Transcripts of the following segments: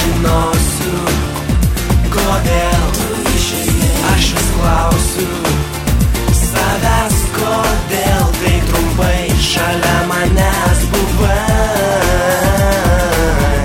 nežinosiu, kodėl aš vis klausiu savęs, kodėl tai trumpai šalia manęs buvai.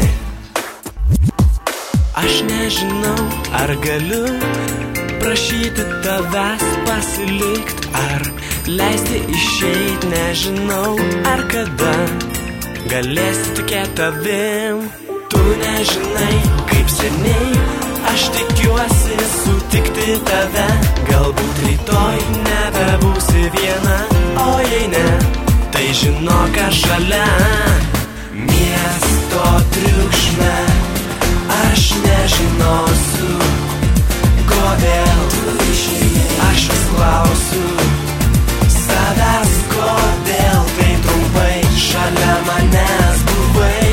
Aš nežinau, ar galiu prašyti tavęs pasilikt, ar leisti išeit, nežinau, ar kada galėsi tikėti tavim. Tu nežinai, kaip seniai aš tikiuosi sutikti tave. Galbūt rytoj nebebūsi viena, o jei ne, tai žinok, aš šalia. Miesto triukšme aš nežinosiu, kodėl aš vis klausiu savęs, kodėl tai trumpai šalia manęs buvai.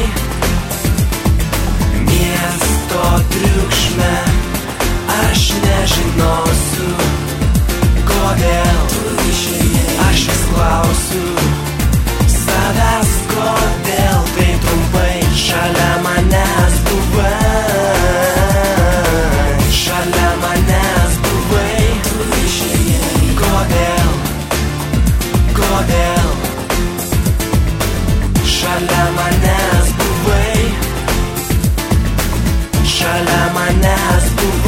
Miesto triukšme aš nežinosiu, kodėl aš vis klausiu savęs, kodėl tai trumpai šalia manęs buvai. Šalia manęs buvai. Kodėl? Kodėl? Šalia manęs buvai. Šalia manęs buvai.